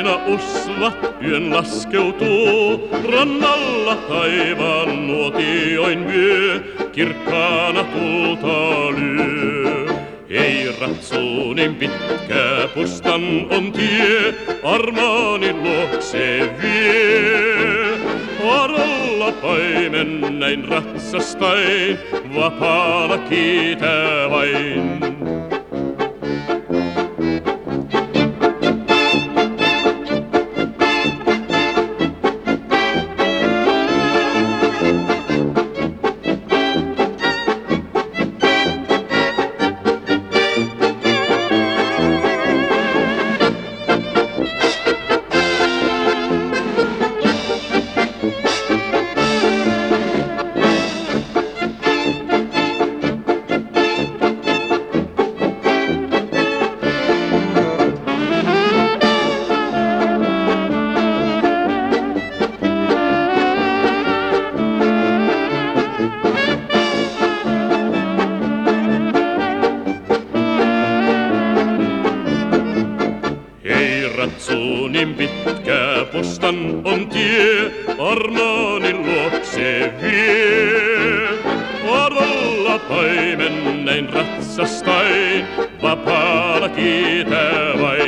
aina usvat yön laskeutuu. Rannalla taivaan nuotioin vyö, kirkkaana tulta lyö. Ei ratsu niin pitkä, pustan on tie, armaani luokse vie. Arolla paimen näin ratsastain, vapaana kiitää vain. Ratsu niin pitkä, pustan on tie, armaani luokse vie. Arolla paimen näin ratsastain, vapaana kiitää vain.